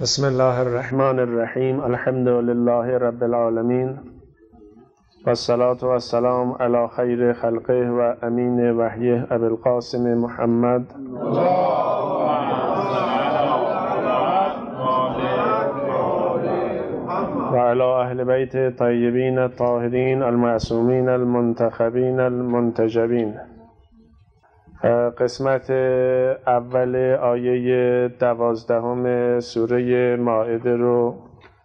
بسم الله الرحمن الرحیم. الحمد لله رب العالمین والصلاة والسلام علی خیر خلقه و امین وحیه ابی القاسم محمد و علی اهل بیت طیبین الطاهرین المعصومین المنتخبین المنتجبین. قسمت اول آیه 12 سوره مائده رو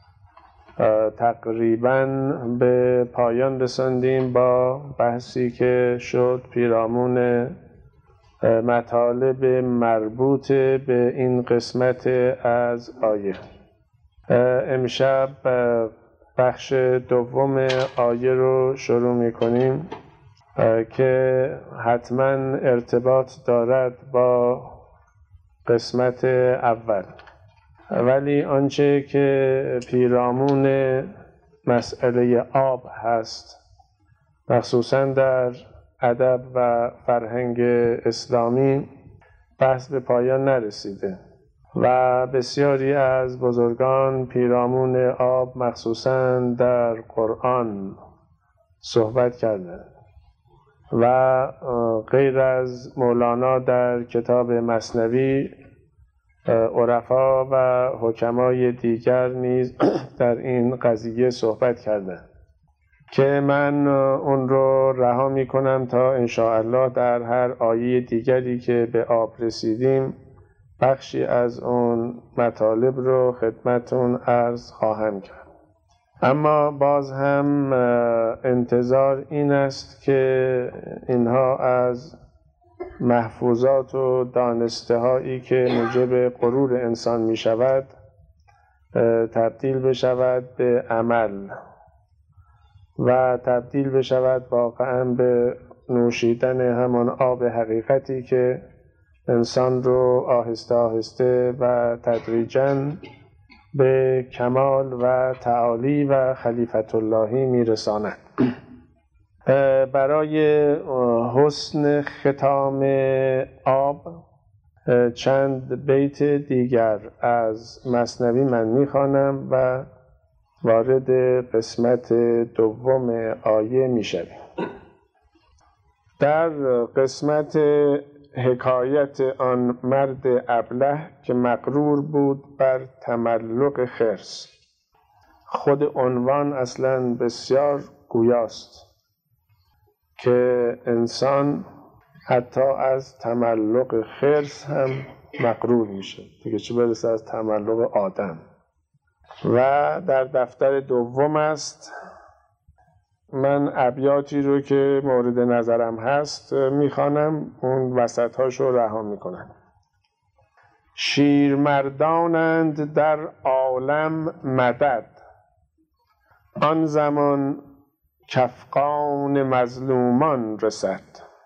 تقریباً به پایان رساندیم با بحثی که شد پیرامون مطالب مربوط به این قسمت از آیه. امشب بخش دوم آیه رو شروع می‌کنیم که حتما ارتباط دارد با قسمت اول، ولی آنچه که پیرامون مسئله آب هست، مخصوصا در ادب و فرهنگ اسلامی، بحث به پایان نرسیده و بسیاری از بزرگان پیرامون آب مخصوصا در قرآن صحبت کردند و غیر از مولانا در کتاب مثنوی عرفا و حکمای دیگر نیز در این قضیه صحبت کردند که من اون رو رها می کنم تا انشاءالله در هر آیه دیگری که به آب رسیدیم بخشی از اون مطالب رو خدمتون عرض خواهم کرد. اما باز هم انتظار این است که اینها از محفوظات و دانسته هایی که موجب غرور انسان می شود تبدیل بشود به عمل و تبدیل بشود واقعا به نوشیدن همان آب حقیقتی که انسان رو آهسته آهسته و تدریجاً به کمال و تعالی و خلیفت اللهی میرساند. برای حسن ختام آب چند بیت دیگر از مثنوی من میخوانم و وارد قسمت دوم آیه میشویم. در قسمت حکایت آن مرد ابله که مغرور بود بر تملق خرس، خود عنوان اصلا بسیار گویاست که انسان حتی از تملق خرس هم مغرور میشه، دیگه چه برسه از تملق آدم. و در دفتر دوم است. من ابیاتی رو که مورد نظرم هست میخوانم، اون وسطهاش رو رها میکنم. شیرمردانند در عالم مدد، آن زمان کافغان مظلومان رسد.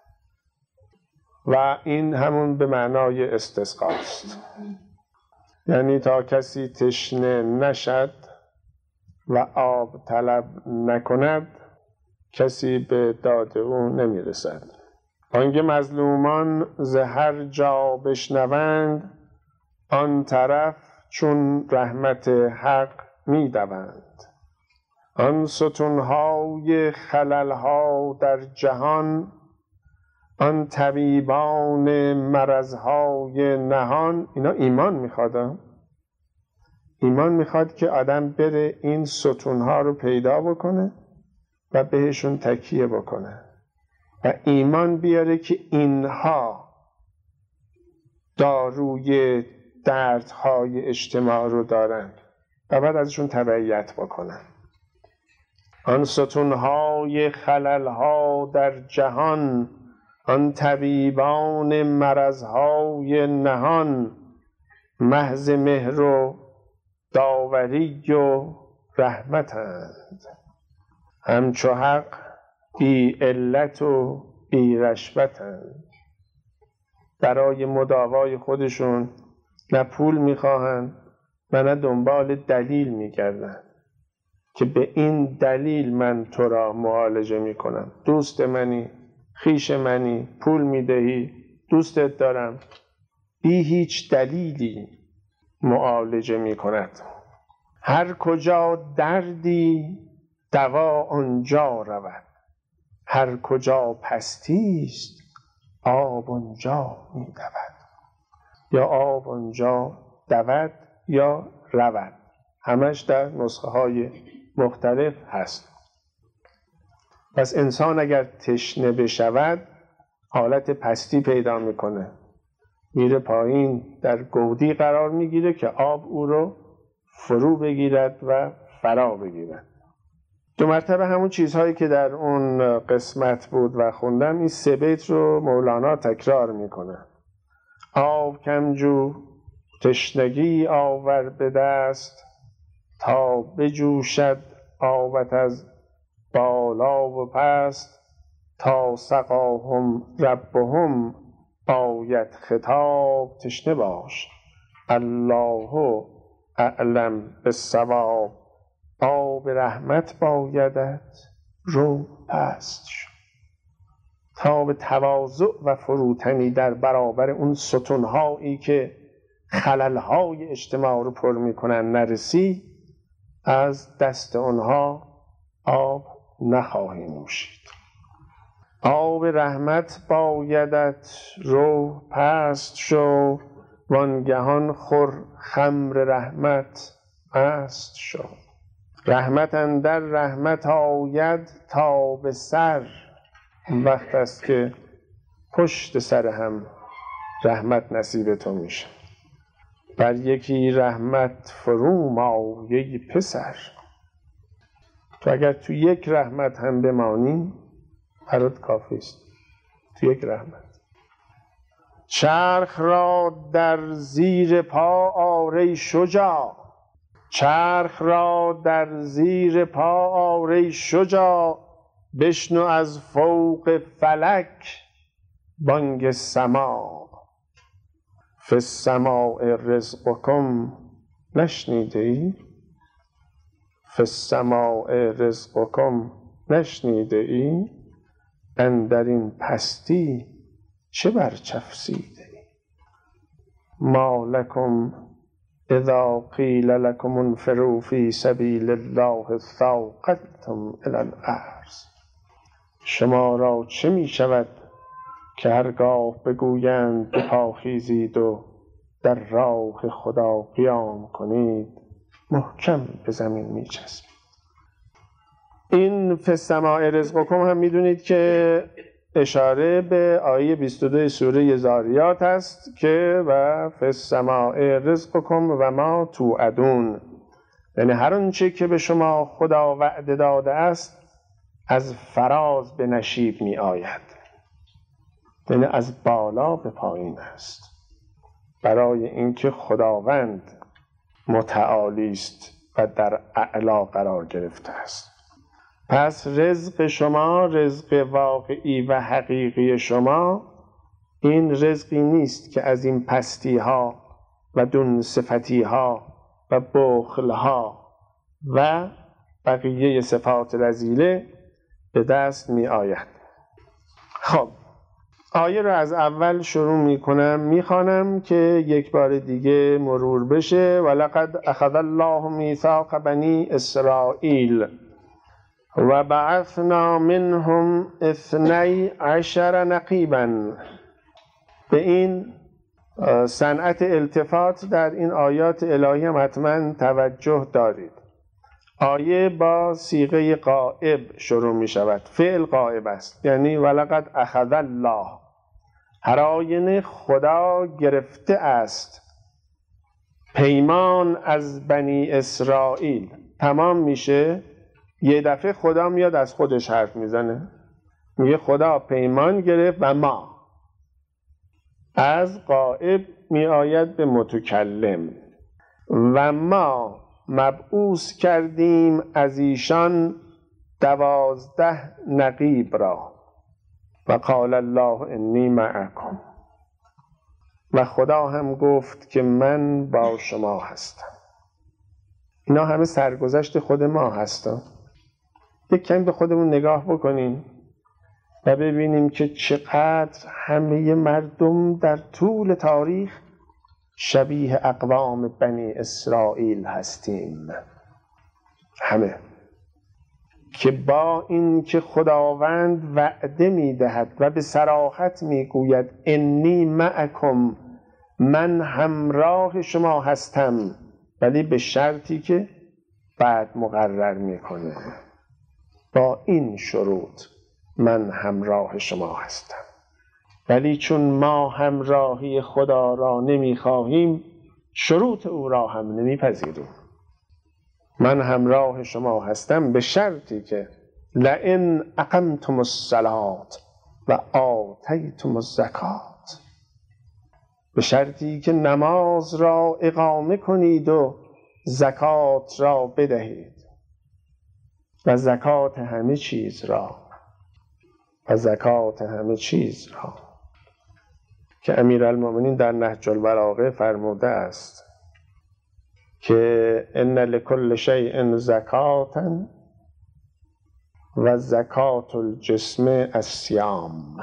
و این همون به معنای استسقاست، یعنی تا کسی تشنه نشد و آب طلب نکند کسی به داد او نمیرسد. آنگه مظلومان ز هر جا بشنوند، آن طرف چون رحمت حق میدوند. آن ستونهای خللها در جهان، آن طبیبان مرضهای نهان. اینا ایمان میخواد، ایمان میخواد که آدم بره این ستونها رو پیدا بکنه و بهشون تکیه بکنه و ایمان بیاره که اینها داروی دردهای اجتماع رو دارن و بعد ازشون تبعیت بکنن. آن ستونهای خللها در جهان، آن طبیبان مرضهای نهان، محض مهر و داوری و رحمتند. همچو حق بی علت و بی رشوتند. برای مداوای خودشون نه پول میخواهند و نه دنبال دلیل میگردند که به این دلیل من تو را معالجه میکنم. دوست منی، خویش منی، پول میدهی، دوستت دارم، بی هیچ دلیلی معالجه می کند. هر کجا دردی دوا آنجا رود، هر کجا پستی است آب آنجا می دود. یا آب آنجا دود یا رود، همش در نسخه های مختلف هست. پس انسان اگر تشنه بشود حالت پستی پیدا میکنه، میره پایین، در گودی قرار میگیره که آب او رو فرو بگیرد و فرا بگیرد. 2 مرتبه همون چیزهایی که در اون قسمت بود و خوندم، این 3 بیت رو مولانا تکرار میکنه. آب کمجو تشنگی آور به دست، تا بجوشد آبت از بالا و پست. تا سقاهم ربهم آید خطاب، تشنه باش الله اعلم بالصواب. آب رحمت بایدت رو پست شو. تا به تواضع و فروتنی در برابر اون ستونهایی که خللهای اجتماع رو پر میکنن نرسی، از دست اونها آب نخواهی نوشید. آب رحمت بایدت رو پست شو، وانگهان خور خمر رحمت مست شو. رحمت اندر رحمت آید تا به سر، اون وقت است که پشت سر هم رحمت نصیب تو میشه. بر یکی رحمت فرو مای پسر. تو اگر تو یک رحمت هم بمانی برات کافی است، تو یک رحمت. چرخ را در زیر پا آر شجاع، چرخ را در زیر پا آر شجاع. بشنو از فوق فلک بانگ سماع. فی السماء رزقکم، نشنیده ای؟ فی السماء رزقکم، نشنیده ای؟ اندر این پستی چه برچفسیده ای؟ ما لکم اذا قیل لکم انفروا فی سبیل الله ثاقلتم الی الارض. شما را چه می شود که هرگاه بگویند بپاخیزید و در راه خدا قیام کنید محکم به زمین می چسبید. این فی السماء رزقکم هم میدونید که اشاره به آیه 22 سوره ذاریات است که و فی السماء رزقکم و ما توعدون، یعنی هر آنچه که به شما خدا وعده داده است از فراز به نشیب می آید، یعنی از بالا به پایین است، برای اینکه خداوند متعالی است و در اعلا قرار گرفته است. پس رزق شما، رزق واقعی و حقیقی شما، این رزقی نیست که از این پستی ها و دون صفتی ها و بخل ها و بقیه صفات رذیله به دست می آید. خب آیه رو از اول شروع می کنم، می خوانم که یک بار دیگه مرور بشه. ولقد اخذ الله میثاق بنی اسرائیل و بعثنا منهم 12 نقیبا. به این صنعت التفات در این آیات الهی هم حتما توجه دارید. آیه با صیغه غائب شروع می شود، فعل غائب است، یعنی ولقد اخذ الله، هر آینه خدا گرفته است پیمان از بنی اسرائیل. تمام میشه، یه دفعه خدا میاد از خودش حرف میزنه، میگه خدا پیمان گرفت و ما، از غائب می آید به متکلم. و ما مبعوث کردیم از ایشان 12 نقیب را و قال الله انی معکم، و خدا هم گفت که من با شما هستم. اینا همه سرگذشت خود ما هستن. یک کمی به خودمون نگاه بکنیم و ببینیم که چقدر همه مردم در طول تاریخ شبیه اقوام بنی اسرائیل هستیم. همه که با این که خداوند وعده میدهد و به صراحت میگوید انی معکم، من همراه شما هستم، ولی به شرطی که بعد مقرر میکنه با این شروط من همراه شما هستم. ولی چون ما همراهی خدا را نمیخواهیم شروط او را هم نمیپذیریم. من همراه شما هستم به شرطی که لئن اقمتم الصلاة و آتیتم الزکات، به شرطی که نماز را اقامه کنید و زکات را بدهید. و زکات همه چیز را، و زکات همه چیز را که امیرالمومنین در نهج البلاغه فرموده است که ان لکل شیء زکاتا و زکات الجسم الصیام.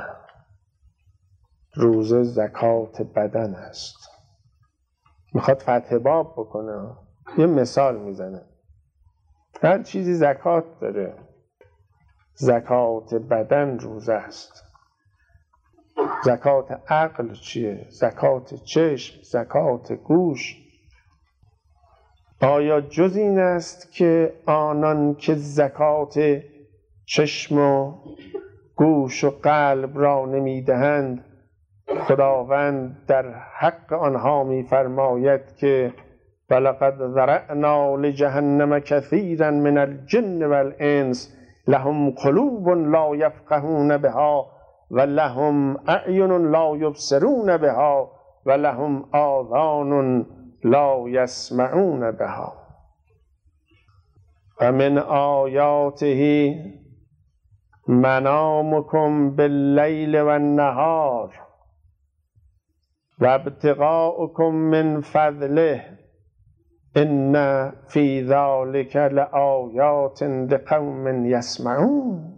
روزه زکات بدن است. میخواد فتح باب بکنه، یه مثال میزنه. هر چیزی زکات داره. زکات بدن روزه است. زکات عقل چیه؟ زکات چشم، زکات گوش. آیا جز این است که آنان که زکات چشم و گوش و قلب را نمیدهند خداوند در حق آنها میفرماید که ولقد ذرأنا لجهنم کثیرا من الجن والانس لهم قلوب لا یفقهون بها و لهم اعین لا یبصرون بها و لهم آذان لا یسمعون بها و من آیاته منامکم باللیل و النهار و ابتغاؤکم من فضله ان فی ذلک لآیات لقوم یسمعون.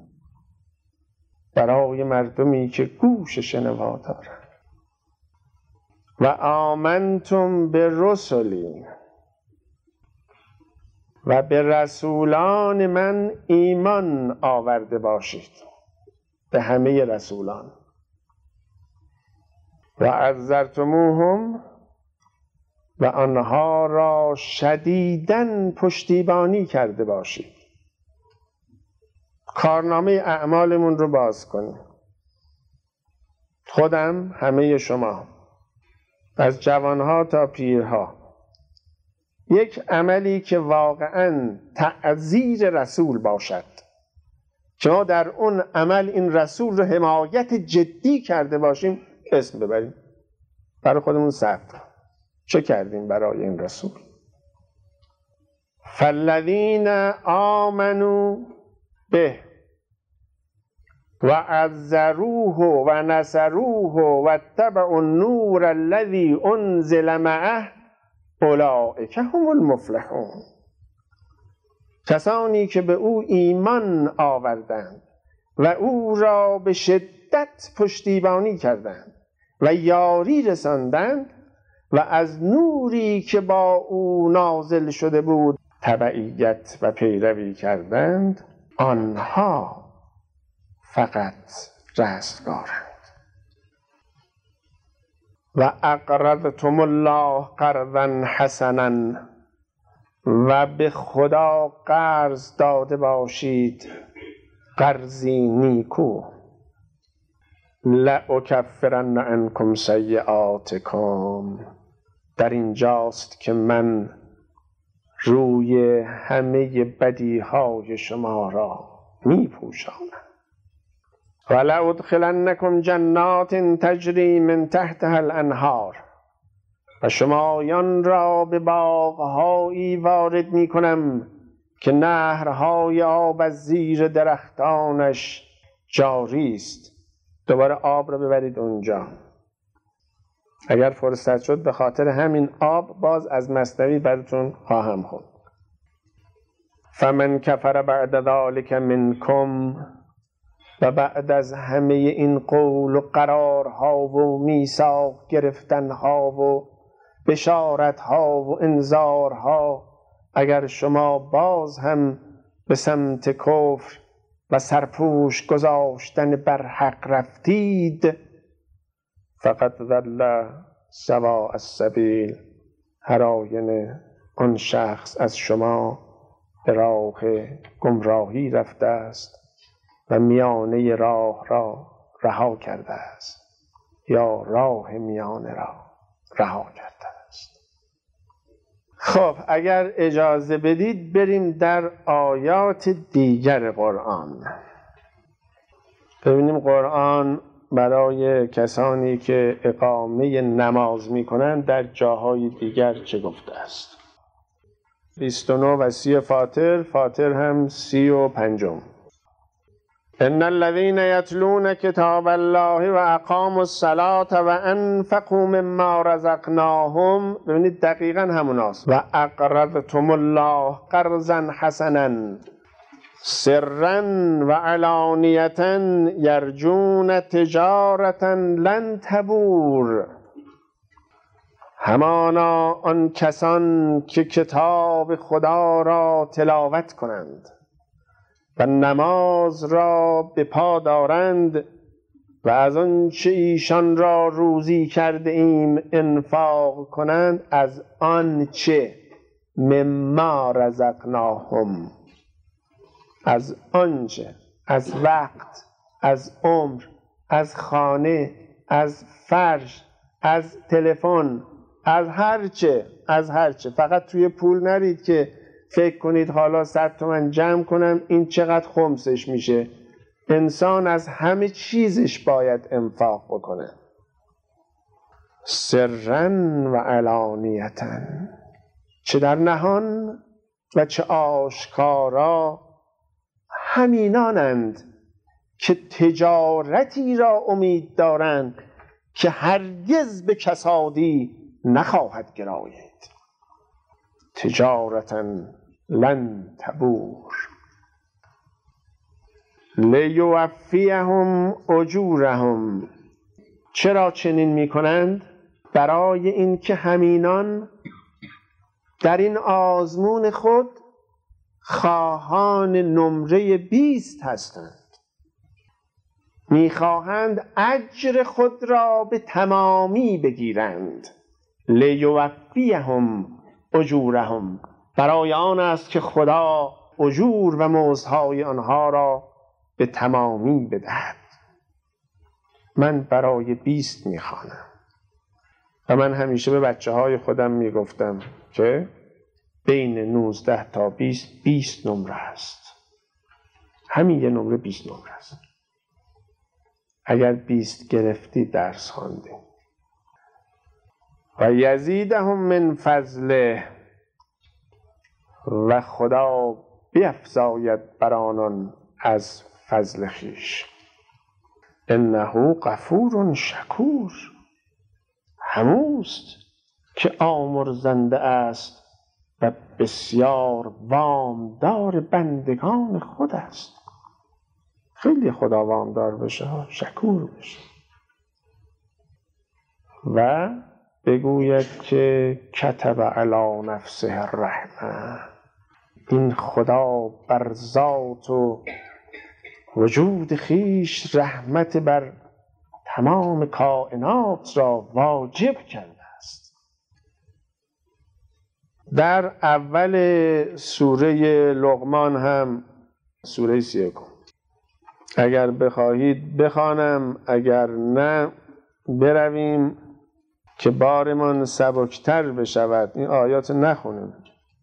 برای مردمی که گوش شنوا دارند. و آمنتم برسلی، و به رسولان من ایمان آورده باشید، به همه رسولان. و عزرتموهم، و آنها را شدیداً پشتیبانی کرده باشید. کارنامه اعمالمون رو باز کنیم. خودم، همه شما، از جوانها تا پیرها، یک عملی که واقعاً تعزیر رسول باشد که ما در اون عمل این رسول رو حمایت جدی کرده باشیم اسم ببریم، برای خودمون ثبت. چه کردیم برای این رسول؟ فالذین آمنوا به و عزروه و نصروه و اتبعوا النور الذی انزل معه اولئک هم المفلحون. کسانی که به او ایمان آوردند و او را به شدت پشتیبانی کردند و یاری رساندند و از نوری که با او نازل شده بود تبعیت و پیروی کردند، آنها فقط رستگارند. و اقرضتم الله قرضا حسنا، و به خدا قرض داده باشید قرضی نیکو. لأکفرن عنکم سیئاتکم، در اینجاست که من روی همه بدیهای شما را می پوشانم. ولأدخلنکم جنات تجری من تحتها الانهار، و شمایان را به باغهایی وارد می کنم که نهرهای آب از زیر درختانش جاری است. دوباره آب را ببرید اونجا. اگر فرصت شد به خاطر همین آب باز از مثنوی براتون خواهم خوند. فمن کفر بعد ذلک منکم، و بعد از همه این قول و قرارها و میثاق گرفتنها و بشارتها و انذارها، اگر شما باز هم به سمت کفر و سرپوش گذاشتن بر حق رفتید، فقط ضل سواء السبیل، هر آینه آن شخص از شما به راه گمراهی رفته است و میانه راه را رها کرده است، یا راه میانه را رها کرده است. خب اگر اجازه بدید بریم در آیات دیگر قرآن، ببینیم قرآن برای کسانی که اقامه نماز می‌کنند در جاهای دیگر چه گفته است. 29 و 30 فاطر هم 35. ان الذين يتلون كتاب الله واقاموا الصلاه وانفقوا مما رزقناهم، ببینید دقیقاً هموناست، و اقرضتم الله قرضا حسنا سرا و علانیة یرجون تجارة لن تبور. همانا آن کسان که کتاب خدا را تلاوت کنند و نماز را به پا دارند و از آنچه ایشان را روزی کرده ایم انفاق کنند، از آنچه مما رزقناهم، از آنچه، از وقت، از عمر، از خانه، از فرش، از تلفن، از هرچه. فقط توی پول نرید که فکر کنید حالا 100 تومن جمع کنم این چقدر خمسش میشه. انسان از همه چیزش باید انفاق بکنه، سرا و علانیتا، چه در نهان و چه آشکارا. همینانند که تجارتی را امید دارند که هرگز به کسادی نخواهد گرایید. تجارتا لن تبور لیوفیهم اجورهم. چرا چنین می کنند؟ برای اینکه همینان در این آزمون خود خواهان نمره 20 هستند، میخواهند اجر خود را به تمامی بگیرند. لیوفیهم اجورهم، برای آن است که خدا اجور و مزدهای آنها را به تمامی بدهد. من برای 20 میخوانم و من همیشه به بچه های خودم میگفتم که بین 19 تا 20 نمره است. همین یه نمره 20 نمره است. اگر 20 گرفتی درس خواندی. و یزیدهم من فضله، و خدا بیفزاید بر آنان از فضل خویش. انه غفور شکور، هموست که آمرزنده است و بسیار وامدار بندگان خود است. خیلی خدا وامدار بشه، شکور بشه و بگوید که کتب علی نفسه الرحمه. این خدا بر ذات و وجود خیش رحمت بر تمام کائنات را واجب کرده است. در اول سوره لقمان هم سوره 31، اگر بخواهید بخوانم، اگر نه برویم که بارمان سبکتر بشود. این آیات نخونم،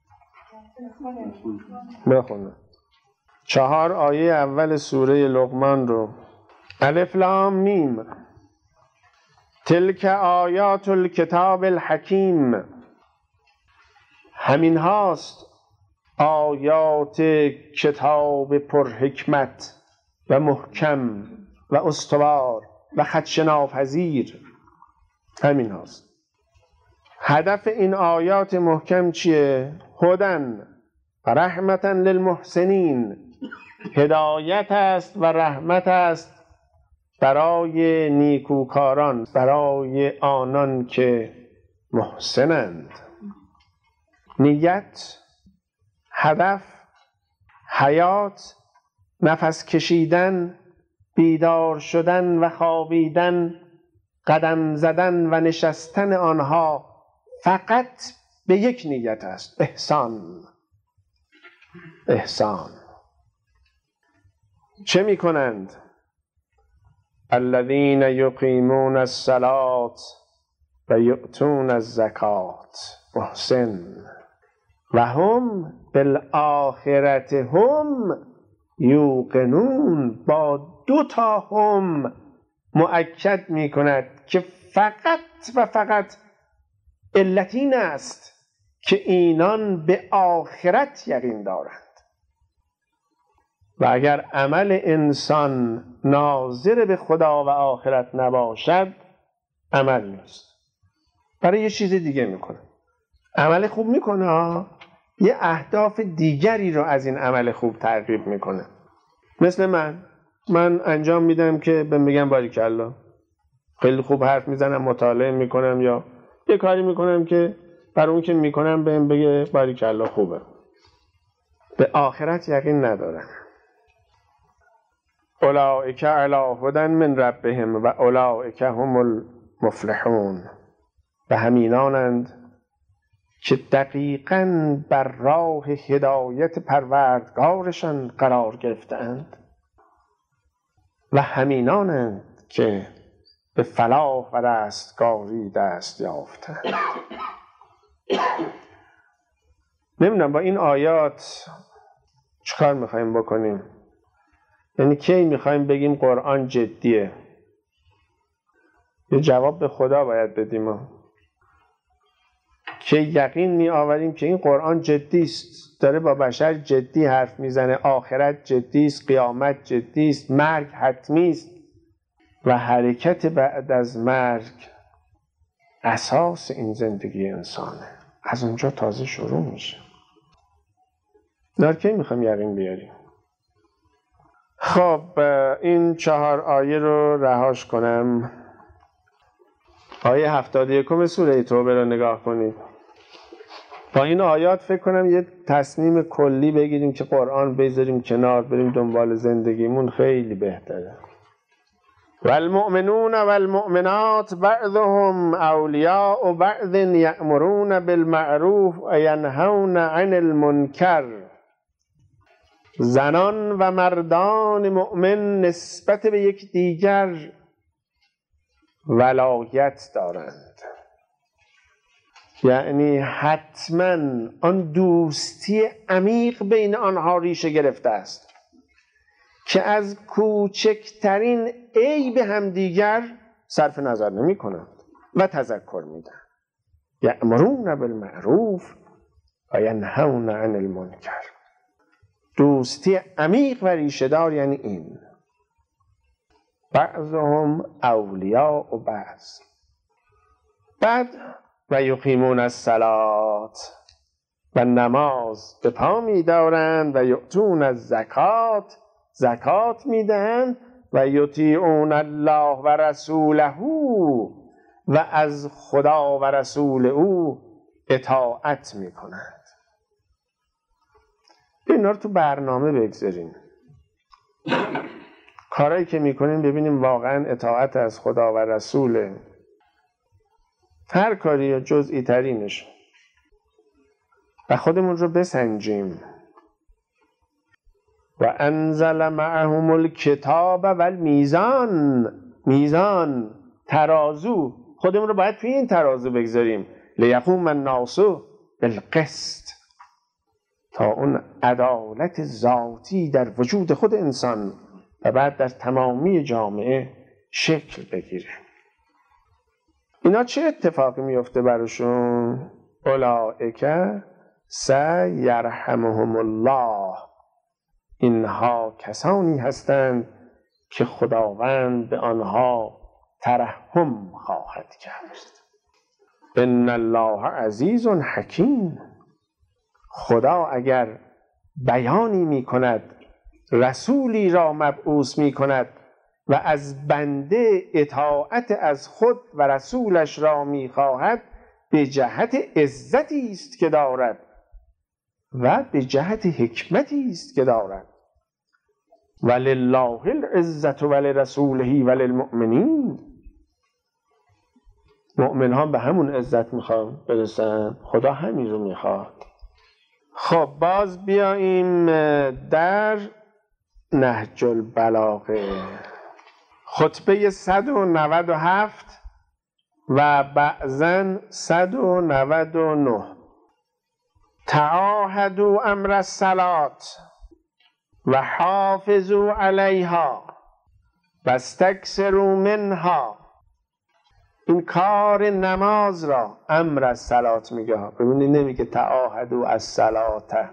بخونم 4 آیه اول سوره لقمان رو. الف لام میم تلک آیات الکتاب الحکیم. همین هاست آیات کتاب پر حکمت و محکم و استوار و خدشه ناپذیر. همین هاست. هدف این آیات محکم چیه؟ هدن و رحمتا للمحسنین، هدایت است و رحمت است برای نیکوکاران، برای آنان که محسنند. نیت، هدف، حیات، نفس کشیدن، بیدار شدن و خوابیدن، قدم زدن و نشستن آنها فقط به یک نیت است: احسان. احسان. چه می کنند؟ الذین یقیمون الصلاة و یؤتون الزکات. محسن. و هم بالآخرة هم یوقنون. با 2 تا هم مؤکد می کند که فقط و فقط علت این است که اینان به آخرت یقین دارند. و اگر عمل انسان ناظر به خدا و آخرت نباشد عمل نیست، برای یه چیز دیگه میکنه. عمل خوب میکنه، یه اهداف دیگری رو از این عمل خوب ترغیب میکنه. مثل من انجام میدم که بهم بگم باریکلا، خیلی خوب حرف میزنم، مطالعه میکنم، یا یه کاری میکنم که برای اون که میکنم بهم بگه باریکلا خوبه. به آخرت یقین ندارم. اولئک علی هدی من ربهم و اولئک هم المفلحون. و همینانند که دقیقاً بر راه هدایت پروردگارشان قرار گرفتند و همینانند که به فلاح و رستگاری دست یافتند. نمیدونم با این آیات چیکار میخوایم بکنیم؟ یعنی کی میخوایم بگیم قرآن جدیه؟ یه جواب به خدا باید بدیم. که یقین می آوریم که این قرآن جدی است، داره با بشر جدی حرف میزنه، آخرت جدی است، قیامت جدی است، مرگ حتمی است و حرکت بعد از مرگ اساس این زندگی انسانه. از اونجا تازه شروع میشه. در کی میخوایم یقین بیاریم؟ خب این 4 آیه رو رهاش کنم. آیه 71 سوره توبه رو نگاه کنید. با این آیات فکر کنم یه تصمیم کلی بگیریم که قرآن بذاریم کنار، بریم دنبال زندگیمون، خیلی بهتره. والمؤمنون والمؤمنات بعضهم اولیاء بعض یأمرون بالمعروف و ینهون عن المنکر. زنان و مردان مؤمن نسبت به یکدیگر ولایت دارند. یعنی حتما آن دوستی عمیق بین آنها ریشه گرفته است که از کوچکترین عیب همدیگر صرف نظر نمی کنند و تذکر میدن. یأمرون بالمعروف و ینهون عن المنکر. دوستی عمیق و ریشه دار یعنی این. بعضهم اولیاء و بعض. بعد و یقیمون الصلاة و نماز به پا می دارند و یؤتون الزکات، زکات می دهند و یطیعون الله و رسوله و از خدا و رسول او اطاعت می کنند. اینا رو تو برنامه بگذاریم. کارهایی که می کنیم ببینیم واقعا اطاعت از خدا و رسوله. هر کاری یا جزئی ترینش و خودمون رو بسنجیم. و انزل معهم الکتاب و المیزان. میزان، ترازو، خودمون رو باید توی این ترازو بگذاریم. لیقوم الناس بالقسط، تا اون عدالت ذاتی در وجود خود انسان و بعد در تمامی جامعه شکل بگیره. اینا چه اتفاقی میفته براشون؟ اولئک سیرحمهم الله. اینها کسانی هستند که خداوند به آنها ترحم خواهد کرد. ان الله عزیز حکیم. خدا اگر بیانی می کند، رسولی را مبعوث می کند و از بنده اطاعت از خود و رسولش را می خواهد، به جهت عزتی است که دارد و به جهت حکمتی است که دارد. ولله العزة ولرسوله وللمؤمنین. مؤمن ها به همون عزت میخوان برسن، خدا همین رو میخواد. خب باز بیاییم در نهج البلاغه، خطبه 197 و بعضاً 199. تعاهدوا امر الصلاة و حافظوا علیها و استکثروا منها. این کار نماز را امر الصلاة میگه، ببینید نمیگه تعاهدوا الصلاة.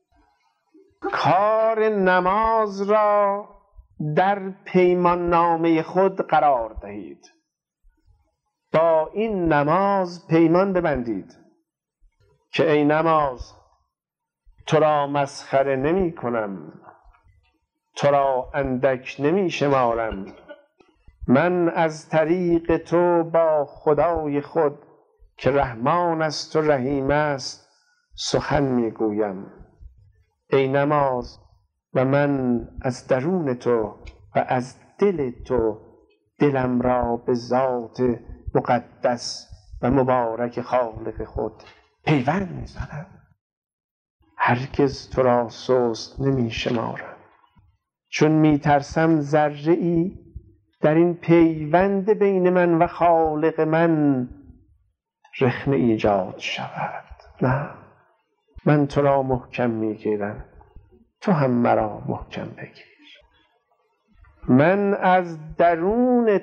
کار نماز را در پیمان نامه خود قرار دهید، با این نماز پیمان ببندید که ای نماز تو را مسخره نمی کنم، تو را اندک نمی شمارم، من از طریق تو با خدای خود که رحمان است و رحیم است سخن می گویم. ای نماز و من از درون تو و از دل تو دلم را به ذات مقدس و مبارک خالق خود پیوند می زنم، هرگز تو را سست نمی شمارم، چون می ترسم ذره ای در این پیوند بین من و خالق من رخنه ایجاد شود. نه، من تو را محکم می گیرم، تو هم مرا محکم بگیر. من از درون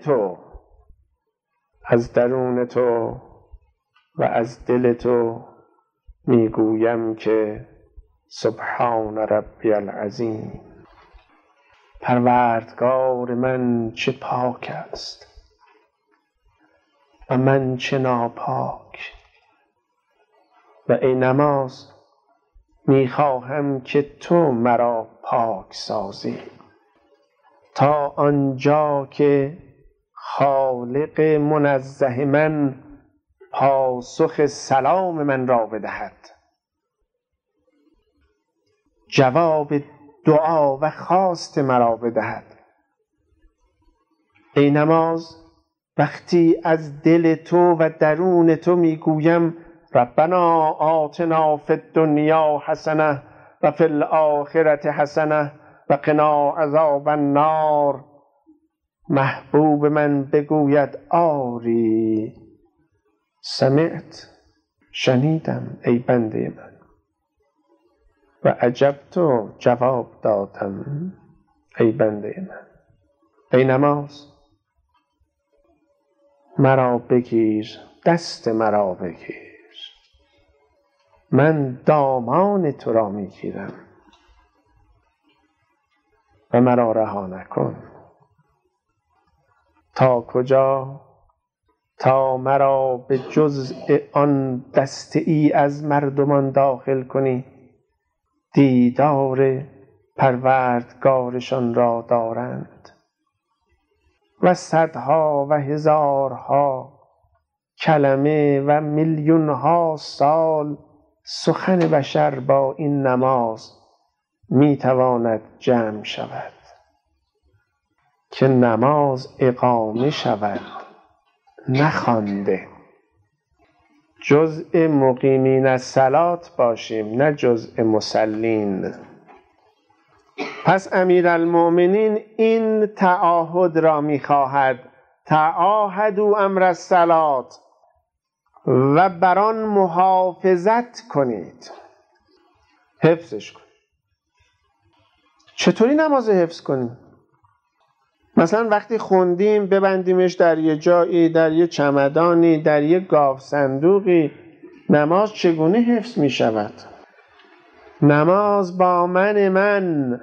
تو و از دل تو میگویم که سبحان ربی العظیم، پروردگار من چه پاک است و من چه ناپاک. و ای نماز میخواهم که تو مرا پاک سازی تا آنجا که خالق منزه من پاسخ سلام من را بدهد، جواب دعا و خواست مرا بدهد. ای نماز وقتی از دل تو و درون تو میگویم ربنا آتنا فی الدنیا حسنه و فی الاخرة حسنه و قنا عذاب النار، محبوب من بگوید آری سمعت، شنیدم ای بنده من، و عجبت، جواب دادم ای بنده من. ای نماز مرا بگیر، دست مرا بگیر، من دامان تو را میگیرم و مرا رها نکن. تا کجا؟ تا مرا به جزء آن دسته ای از مردمان داخل کنی دیدار پروردگارشان را دارند و صدها و هزارها کلمه و میلیونها سال سخن بشر با این نماز میتواند جمع شود که نماز اقامه شود، نخوانده. جزء مقیمین الصلاة باشیم، نه جزء مسلین. پس امیرالمؤمنین این تعاهد را میخواهد، تعاهدوا امر الصلاة، و بر آن محافظت کنید، حفظش کنید. چطوری نماز حفظ کنیم؟ مثلا وقتی خوندیم ببندیمش در یه جایی، در یه چمدانی، در یه گاو صندوقی. نماز چگونه حفظ می شود؟ نماز با من،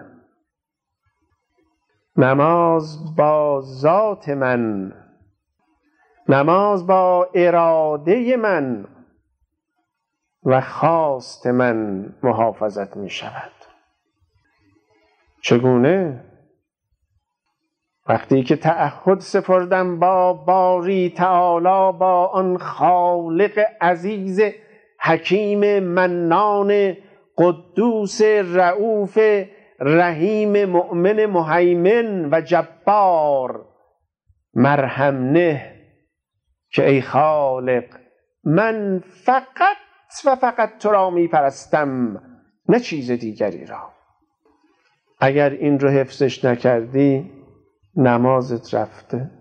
نماز با ذات من، نماز با اراده من و خواست من محافظت می شود. چگونه؟ وقتی که تعهد سپردم با باری تعالی، با آن خالق عزیز حکیم منان قدوس رؤوف رحیم مؤمن مهیمن و جبار، مرهم نه که ای خالق من فقط و فقط تو را می پرستم، نه چیز دیگری را. اگر این رو حفظش نکردی نمازت رفته،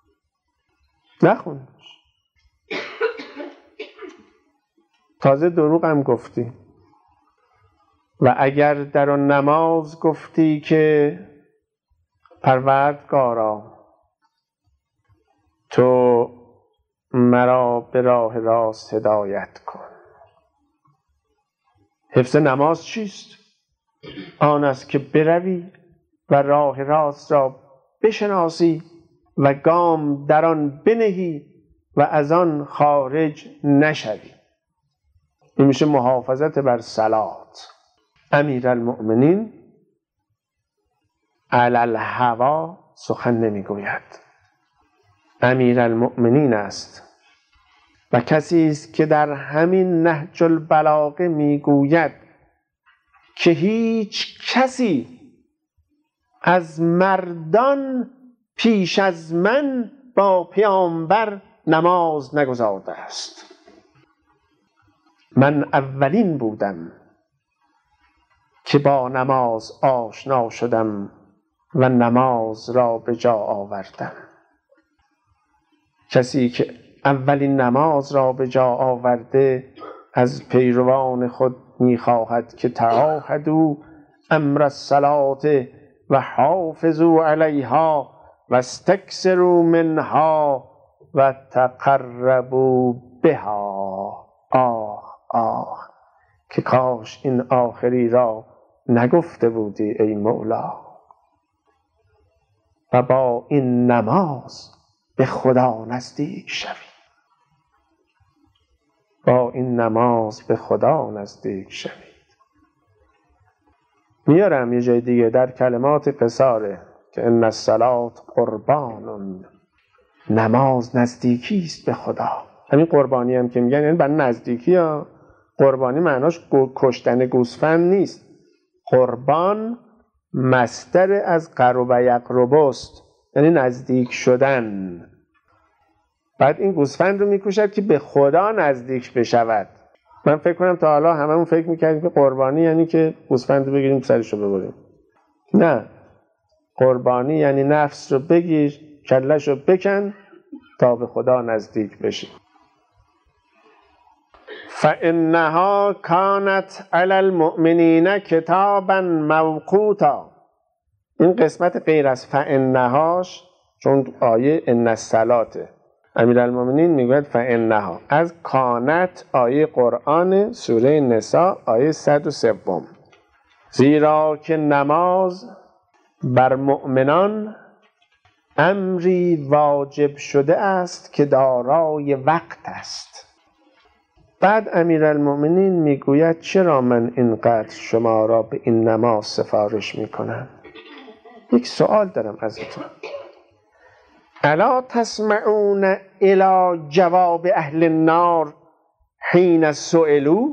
نخونش. تازه دروغ هم گفتی. و اگر در آن نماز گفتی که پروردگارا تو مرا به راه راست هدایت کن. حفظ نماز چیست؟ آن است که بروی و راه راست را بشناسی و گام در آن بنهی و از آن خارج نشوی. این میشه محافظت بر صلات. امیرالمؤمنین علی الهوا سخن نمیگوید، امیرالمؤمنین است و کسی است که در همین نهج البلاغه میگوید که هیچ کسی از مردان پیش از من با پیامبر نماز نگزارده است. من اولین بودم که با نماز آشنا شدم و نماز را به جا آوردم. کسی که اولین نماز را به جا آورده از پیروان خود می‌خواهد که تعاهدوا امر الصلاة و حافظوا علیها و استکثروا منها و تقربوا بها. آه که کاش این آخری را نگفته بودی ای مولا. و با این نماز به خدا نزدیک شوی. با این نماز به خدا نزدیک شوی. میارم یه جای دیگه در کلمات قصاره که ان الصلاة قربان، نماز نزدیکی است به خدا. همین قربانی هم که میگن یعنی برای نزدیکی ها. قربانی معناش کشتن گوسفند نیست. قربان مصدر از قرب یقرب است، یعنی نزدیک شدن. بعد این گوسفند رو میکشد که به خدا نزدیک بشود. من فکر کنم تا حالا هممون فکر میکردیم که قربانی یعنی که گوسفند رو بگیریم سرش رو ببریم. نه، قربانی یعنی نفس رو بگیر، کلش رو بکن تا به خدا نزدیک بشی. فإنها كانت علی المؤمنین کتابا موقوتا. این قسمت غیر از فإنهاش، چون آیه ان الصلاة امیرالمؤمنین میگوید فإنها از کانت، آیه قرآن سوره نساء آیه 103. زیرا که نماز بر مؤمنان امری واجب شده است که دارای وقت است. بعد امیرالمؤمنین میگوید چرا من اینقدر شما را به این نماز سفارش میکنم؟ یک سوال دارم ازتون. الا تسمعون الی جواب اهل النار حین سئلوا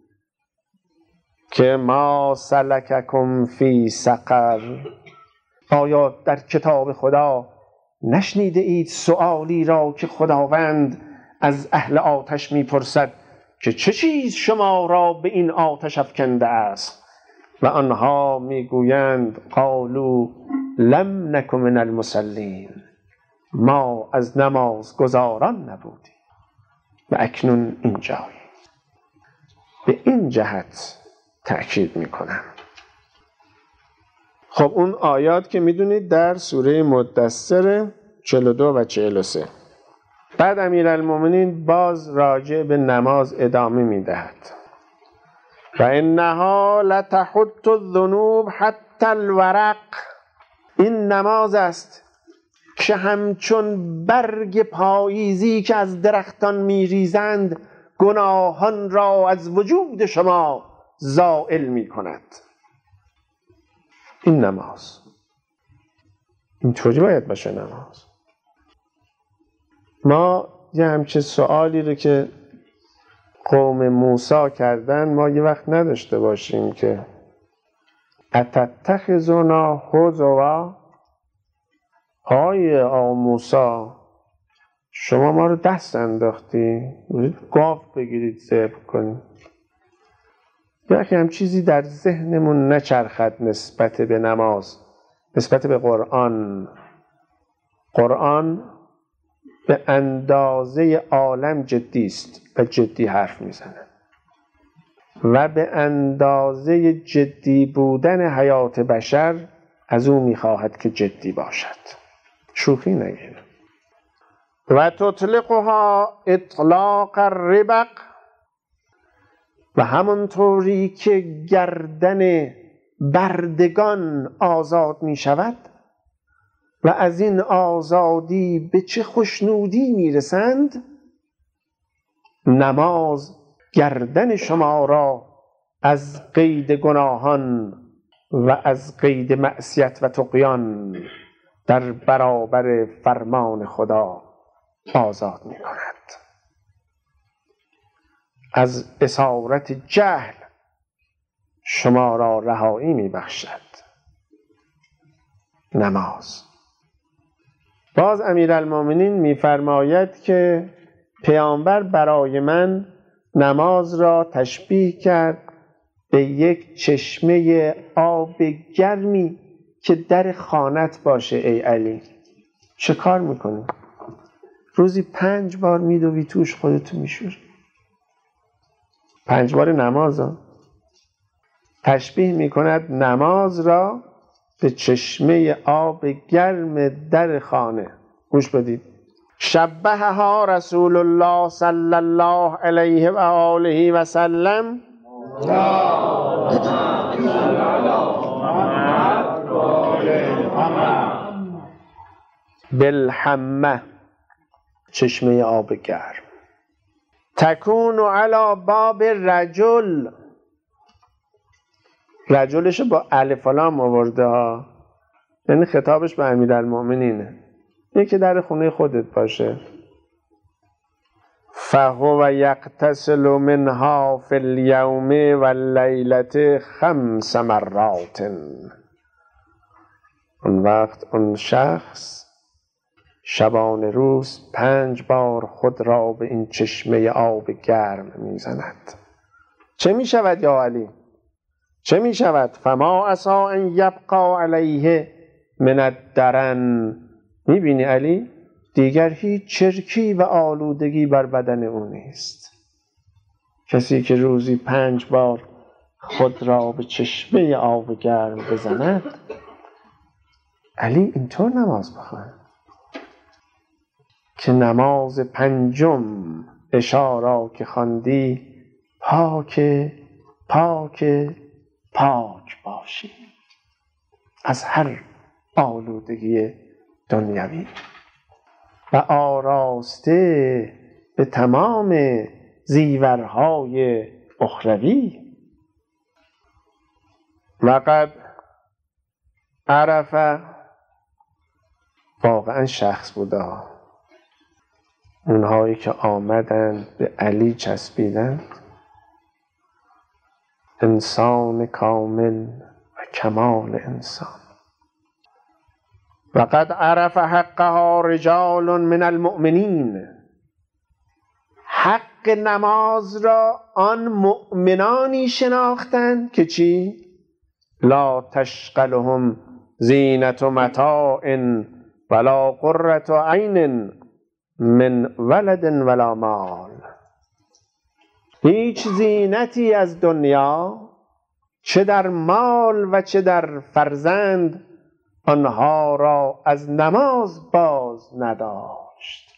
که ما سلککم فی سقر؟ آیا در کتاب خدا نشنیده اید سؤالی را که خداوند از اهل آتش میپرسد که چه چیز شما را به این آتش افکنده است؟ و آنها میگویند قالوا لم نک من المصلین، ما از نماز گزاران نبودیم. و اکنون اینجایی به این جهت تأکید میکنم. خب اون آیات که میدونید در سوره مدثر 42 و 43. بعد امیرالمؤمنین باز راجع به نماز ادامه میدهد. و انها لتحط الذنوب حتی الورق. این نماز است که همچون برگ پاییزی که از درختان میریزند گناهان را از وجود شما زائل می کند. این نماز اینطوری باید باشه نماز. ما یه همچه سوالی رو که قوم موسی کردن ما یه وقت نداشته باشیم که اتتخذنا هزوا، های آقا موسی شما ما رو دست انداختی، گاو بگیرید ذبح کنید. یکی هم چیزی در ذهنمون نچرخد نسبت به نماز، نسبت به قرآن. قرآن به اندازه عالم جدی است و جدی حرف میزنه و به اندازه جدی بودن حیات بشر از او میخواهد که جدی باشد، شوخی نگیره. و تطلقها اطلاق الربق، و همونطوری که گردن بردگان آزاد می شود و از این آزادی به چه خوشنودی می رسند، نماز گردن شما را از قید گناهان و از قید معصیت و طغیان در برابر فرمان خدا آزاد می کند. از اسارت جهل شما را رهایی می بخشد نماز. باز امیرالمومنین می فرماید که پیامبر برای من نماز را تشبیه کرد به یک چشمه آب گرمی که در خانت باشه. ای علی چه کار میکنی؟ روزی 5 بار میدوی توش خودتو میشوری. 5 بار نماز ها. تشبیه میکند نماز را به چشمه آب گرم در خانه. گوش بدید. شبهها رسول الله صلی الله علیه و آله و سلم بالحمه، چشمه آب گرم. تکون علی باب رجل، رجلش با الف و لام آورده ها، یعنی خطابش به امیرالمومنینه. یکی در خونه خودت باشه. فهو یغتسل منها فی الیوم واللیلة 5 مرات. اون وقت اون شخص شبانه روز 5 بار خود را به این چشمه آب گرم میزند. چه می شود یا علی؟ چه می شود؟ فما عسا ان یبقا علیه من الدرن. می بینی علی؟ دیگر هیچ چرکی و آلودگی بر بدن او نیست. کسی که روزی 5 بار خود را به چشمه آب گرم بزند. علی اینطور نماز بخوان که نماز 5 اشارا که خواندی پاک پاک پاک باشی از هر آلودگی دنیوی و آراسته به تمام زیورهای اخروی. وقد عرف، واقعا شخص بوده، اونهایی که آمدند به علی چسبیدند، انسان کامل و کمال انسان. وقد عرف حقها رجال من المؤمنین، حق نماز را آن مؤمنانی شناختند که چی؟ لا تشغلهم زینت متاع ولا قرة عین من ولد ولا مال. هیچ زینتی از دنیا چه در مال و چه در فرزند آنها را از نماز باز نداشت.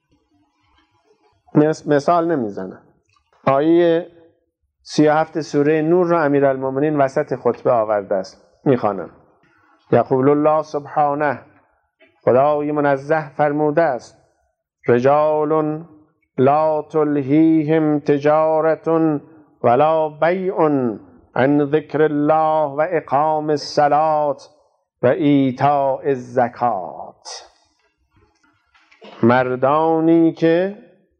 مثال نمیزنم. آیه 37 سوره نور را امیرالمومنین وسط خطبه آورده است. میخوانم. یقول الله سبحانه، خدای منزه فرموده است: رجال لا تلهیهم تجارت ولا بیع عن ذکر الله و اقام الصلاة و ایتاء الزکات، مردانی که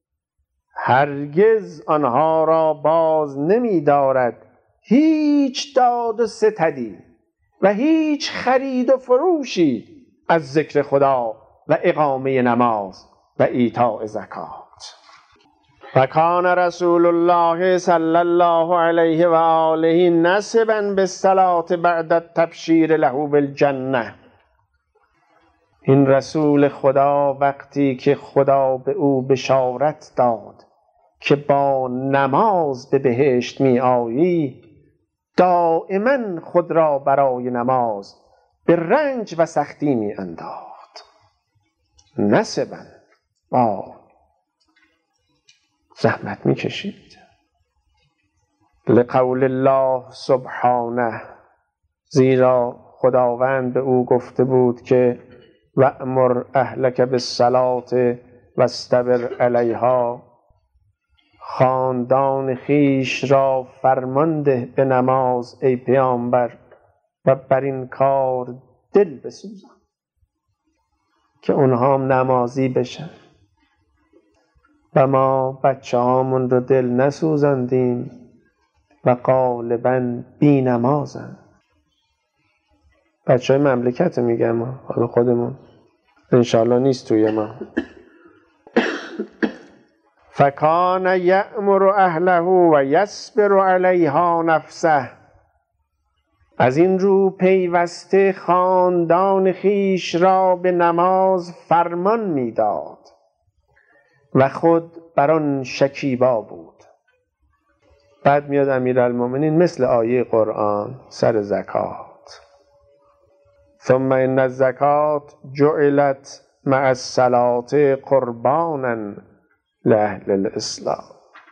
هرگز آنها را باز نمی دارد هیچ داد و ستدی و هیچ خرید و فروشی از ذکر خدا و اقامه نماز و ایتاء زکات. و کان رسول الله صلی الله علیه و آله نسبا بالصلاة بعد التبشیر له بالجنه. این رسول خدا وقتی که خدا به او بشارت داد که با نماز به بهشت می آیی، دائما خود را برای نماز به رنج و سختی می انداخت. نسبا، زحمت می کشید. لقول الله سبحانه، زیرا خداوند به او گفته بود که وأمر اهلک بالصلاة واصطبر علیها، خاندان خویش را فرمان ده به نماز ای پیامبر و بر این کار دل بسوزان که اونها هم نمازی بشن. و ما بچه هامون رو دل نسوزاندیم و غالبا بی نمازن. بچه های مملکت میگم، حالا خودمون انشالله نیست توی ما. فکان یأمر اهله و یصبر علیها نفسه، از این رو پیوسته خاندان خویش را به نماز فرمان میداد و خود بر آن شکیبا بود. بعد میاد امیرالمؤمنین مثل آیه قرآن سر زکات، ثم ان الزکات جعلت مع الصلاة قربانا لأهل الاسلام.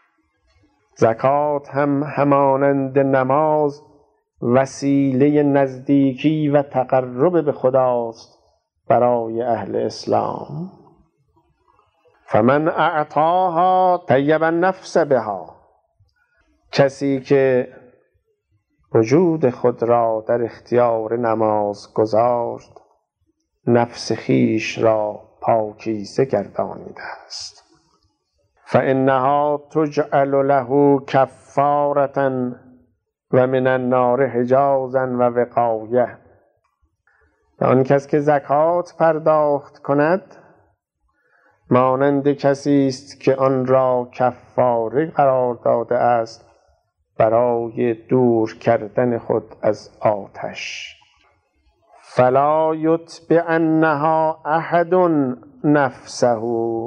زکات هم همانند نماز وسیله نزدیکی و تقرب به خداست برای اهل اسلام. فمن اعطاها طیب النفس بها، کسی که وجود خود را در اختیار نماز گذاشت نفس خویش را پاکیزه گردانیده است. فانها تجعل له کفارة و من النار حجازا و وقایه. آن کس که زکات پرداخت کند مانند کسی است که آن را کفاره قرار داده است برای دور کردن خود از آتش. فلا یتبعنها احد نفسه،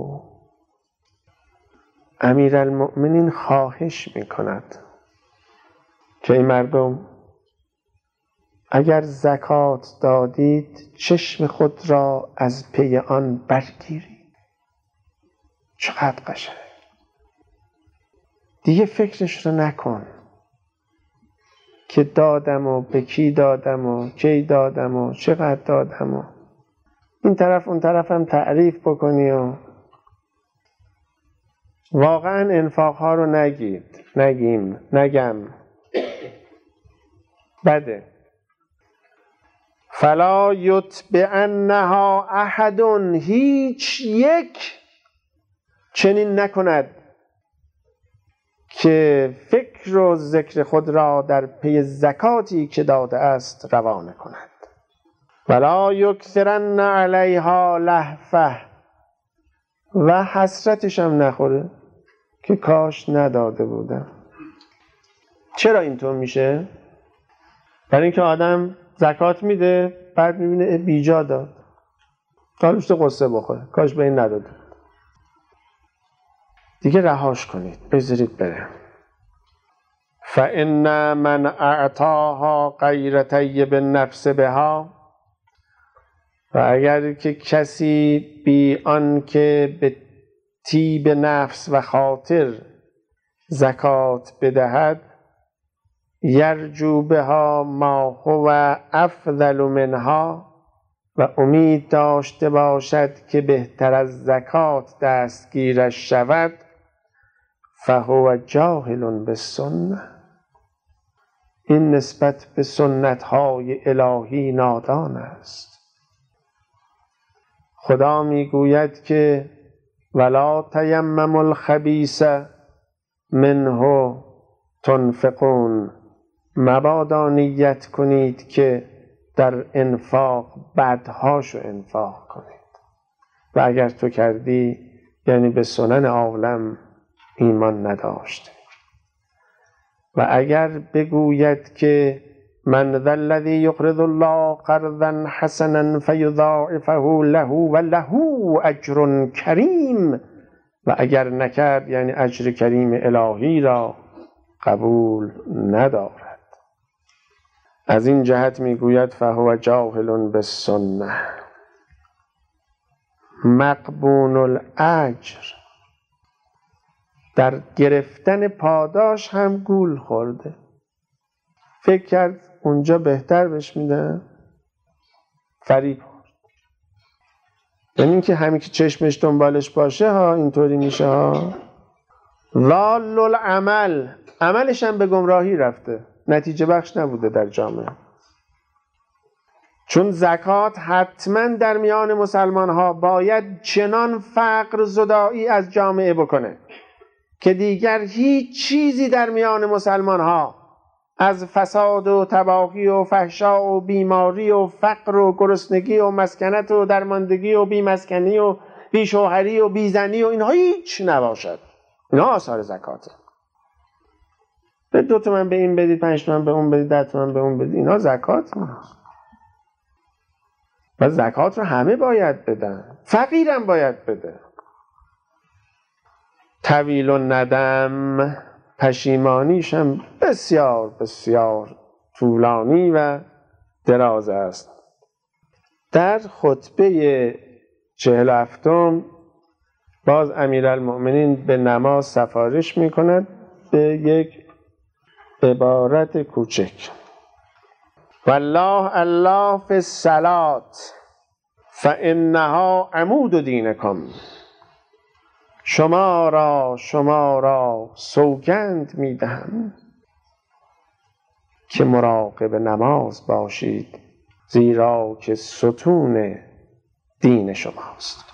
امیرالمؤمنین خواهش میکند که این مردم اگر زکات دادید چشم خود را از پی آن برگیرید. چقدر قشنگ، دیگه فکرش رو نکن که دادم و به کی دادم و کی دادم و چقدر دادم و این طرف اون طرف هم تعریف بکنی و واقعا انفاقها رو نگم بده. فلا یتبعنها احد، هیچ یک چنین نکند که فکر و ذکر خود را در پی زکاتی که داده است روانه کند. ولا یکثرن علیها لهفه، و حسرتش هم نخوره که کاش نداده بودم. چرا اینطور میشه؟ برای اینکه آدم زکات میده بعد میبینه بیجا داد، کارش تو قصه بخوره، کاش به این نداده. دیگه رهاش کنید، بذارید بره. فإن من اعطاها غیر طیب النفس بها، و اگر که کسی بی آن که به طیب نفس و خاطر زکات بدهد، یرجو بها ما هو افضل منها، و امید داشته باشد که بهتر از زکات دستگیرش شود، فهو جاهل بالسنه، این نسبت به سنت‌های الهی نادان است. خدا میگوید که ولا تیمموا الخبیث منه تنفقون، مبادا نیت کنید که در انفاق بدهاشو انفاق کنید. و اگر تو کردی یعنی به سنن عالم ایمان نداشته. و اگر بگوید که من ذا الذی یقرض الله قرضا حسنا فیضاعفه له و له اجر کریم، و اگر نکرد یعنی اجر کریم الهی را قبول ندارد. از این جهت میگوید فهو جاهل بالسنه مغبون الاجر، در گرفتن پاداش هم گول خورده. فکر کرد اونجا بهتر بهش میدن، فریب خورد. یعنی اینکه همین که چشمش دنبالش باشه ها اینطوری میشه ها. ضال العمل، عملش هم به گمراهی رفته، نتیجه بخش نبوده در جامعه. چون زکات حتما در میان مسلمان ها باید چنان فقر زدایی از جامعه بکنه که دیگر هیچ چیزی در میان مسلمان ها از فساد و تباهی و فحشا و بیماری و فقر و گرسنگی و مسکنت و درماندگی و بیمسکنی و بیشوهری و بیزنی و اینها هیچ نباشد. اینها آثار زکاته. به 2 تومن به این بدید، 5 تومن به اون بدید، 10 تومن به اون بدید، اینها زکات نیست. و زکات رو همه باید بدن، فقیرم باید بده. طویل الندم، پشیمانیش هم بسیار بسیار طولانی و دراز است. در خطبه 47 باز امیرالمؤمنین به نماز سفارش می کند به یک عبارت کوچک: والله الله فی الصلاة فانها عمود دینکم. شما را سوگند میدهم که مراقب نماز باشید، زیرا که ستون دین شماست.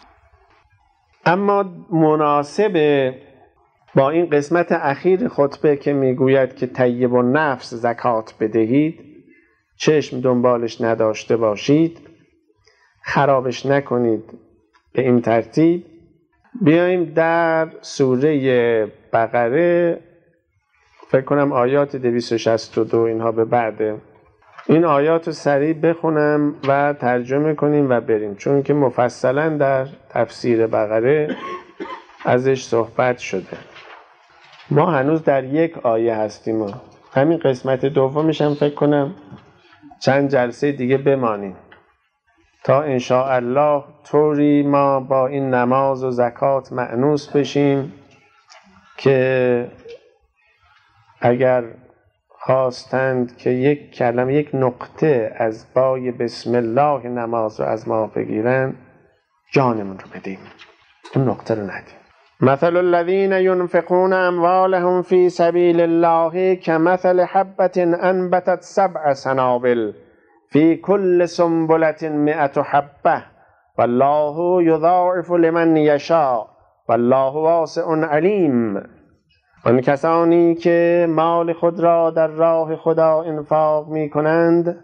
اما مناسب با این قسمت اخیر خطبه که میگوید که طیب النفس زکات بدهید، چشم دنبالش نداشته باشید، خرابش نکنید، به این ترتیب بیاییم در سوره بقره، فکر کنم آیات 262 اینها به بعده، این آیات رو سریع بخونم و ترجمه کنیم و بریم، چون که مفصلا در تفسیر بقره ازش صحبت شده. ما هنوز در یک آیه هستیم، همین قسمت دومش هم فکر کنم چند جلسه دیگه بمانیم تا انشاءالله طوری ما با این نماز و زکات مأنوس بشیم که اگر خواستند که یک کلمه، یک نقطه از بای بسم الله نماز رو از ما بگیرن، جانمون رو بدیم، اون نقطه رو ندیم. مثل الذین ينفقون اموالهم فی سبیل الله کمثل حبة انبتت 7 سنابل فی کل سنبلة 100 حبة والله یضاعف لمن یشاء والله واسع علیم. آن کسانی که مال خود را در راه خدا انفاق می کنند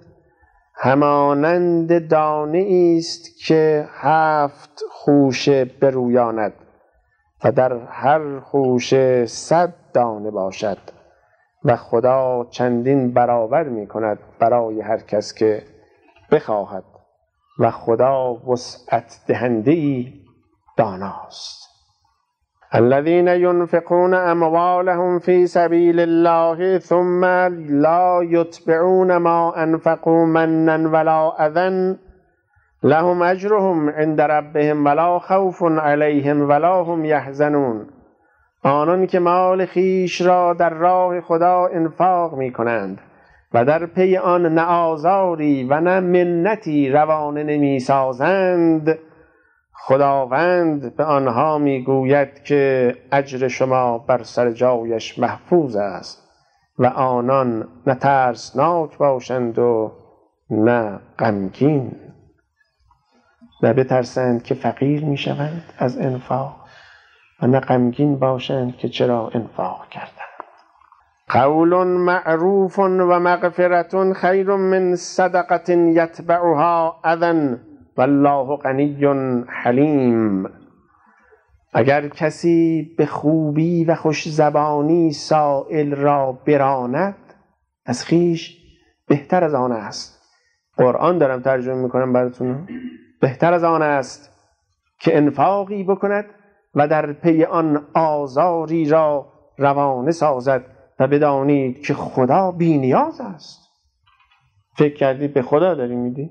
همانند دانه است که 7 خوشه برویاند و در هر خوشه 100 دانه باشد و خدا چندین برابر می کند برای هر کس که بخواهد و خدا وسعت دهنده‌ای داناست. الذين ينفقون اموالهم في سبيل الله ثم لا يتبعون ما انفقوا منا ولا اذى لهم اجرهم عند ربهم ولا خوف عليهم ولا هم يحزنون. آنان که مال خویش را در راه خدا انفاق می کنند و در پی آن نه آزاری و نه منتی روانه نمی سازند، خداوند به آنها میگوید که اجر شما بر سر جایش محفوظ است و آنان نه ترسناک باشند و نه غمگین. نه بترسند که فقیر میشوند از انفاق و نه غمگین باشند که چرا انفاق کردند. قول معروف و مغفرة خیر من صدقة یتبعها اذى والله غنی حلیم. اگر کسی به خوبی و خوش زبانی سائل را براند، از خویش بهتر از آن است. قرآن دارم ترجمه میکنم براتون. بهتر از آن است که انفاقی بکند و در پی آن آزاری را روانه سازد و بدانید که خدا بی نیاز است. فکر کردید به خدا داری میدی؟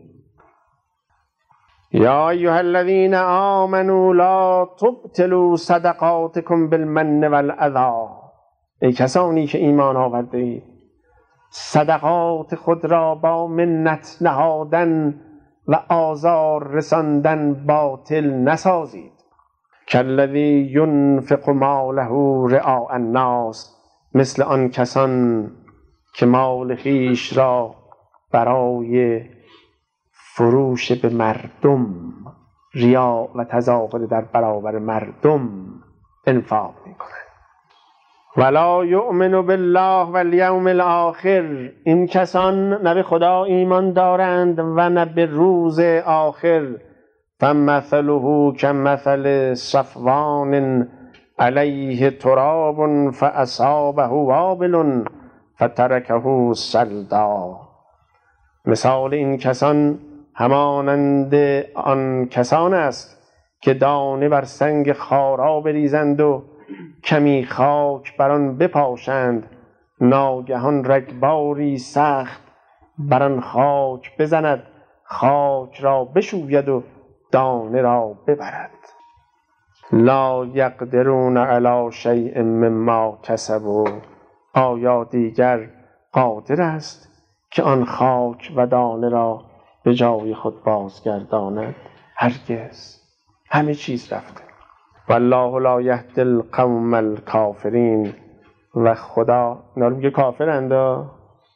یا ایها الذین آمنوا لا تبطلوا صدقاتکم بالمن والاذی. ای کسانی که ایمان آورده اید، صدقات خود را با منت نهادن و آزار رساندن باطل نسازید. کالذی ینفق ماله رئاء الناس. مثل آن کسان که مال خویش را برای فروش به مردم، ریا و تظاهر در برابر مردم انفاق میکنند. ولا یؤمن بالله والیوم الاخر. این کسان نه به خدا ایمان دارند و نه به روز آخر. فمثله کمثل صفوان علیه تراب فاصابه وابل فترکه صلدا. مثال این کسان همانند آن کسان است که دانه بر سنگ خارا بریزند و کمی خاک بر آن بپاشند، ناگهان رگباری سخت بر آن خاک بزند، خاک را بشوید و دانه را ببرد. لا یقدرون علی شیء مما کسبوا. آیا دیگر قادر است که آن خاک و دانه را به جای خود بازگرداند؟ هرگز. همه چیز رفته. والله لا یهدی القوم الکافرین. و خدا اینا رو میگه کافرند.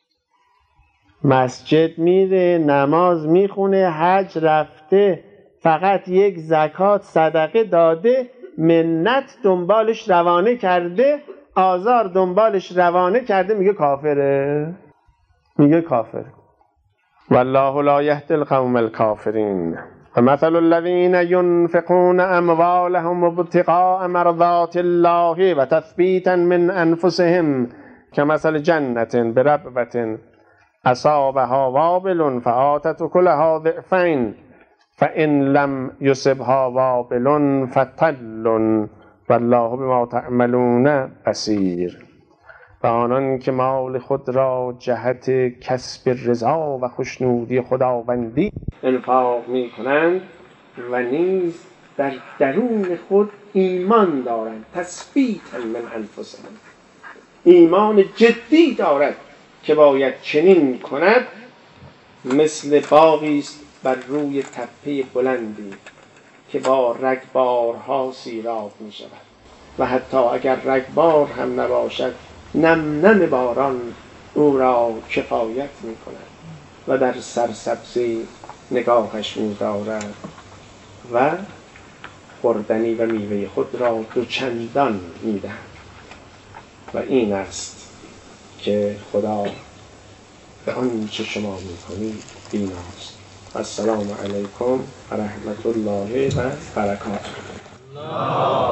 مسجد میره، نماز میخونه، حج رفته، فقط یک زکات صدقه داده، منت دنبالش روانه کرده، آزار دنبالش روانه کرده، میگه کافره. میگه کافر. والله لا یهدی القوم الکافرین. فمثل الذین ینفقون اموالهم ابتغاء مرضات الله و تثبیتا من انفسهم کمثل جنة بربوة اصابها وابل فآتت اکلها ضعفین فإن لم یصبها وابل فتل والله بما تعملون بصیر. و آنان که مال خود را جهت کسب رضا و خوشنودی خداوندی انفاق می کنند و نیز در درون خود ایمان دارند، تثبیتا من انفسهم، ایمان جدی دارد که باید چنین کند، مثل باغی است بر روی تپه بلندی که با رگبارها سیراب می شود و حتی اگر رگبار هم نباشد، نم نم باران او را کفایت می کند و در سرسبزی نگاهش می دارد و خوردنی و میوه خود را دوچندان می دهد. و این است که خدا به آنچه شما می کنید بیناست. السلام علیکم و رحمت الله و برکاته.